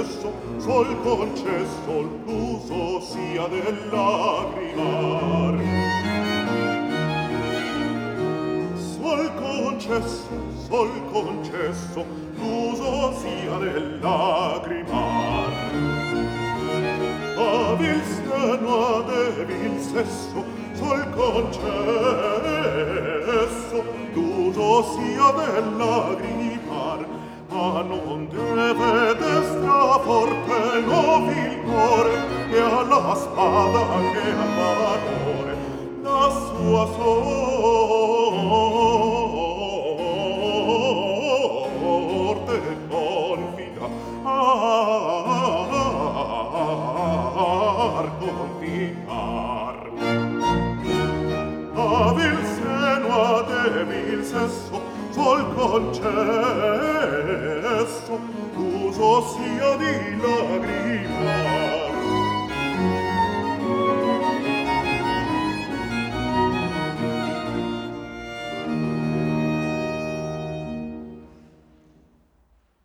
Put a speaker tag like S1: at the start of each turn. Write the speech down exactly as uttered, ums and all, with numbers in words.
S1: concesso, sol concesso l'uso sia del lagrimar. Sol concesso, sol concesso l'uso sia del lagrimar. A vil seno ad evil sesso, sol concesso l'uso sia del lagrimar. Ma non deve destra forte novil core, e alla spada che al valore la sua sorte confida. Ar confinar. A vil seno ad evil sesso, sol concesso l'uso sia di lagrima.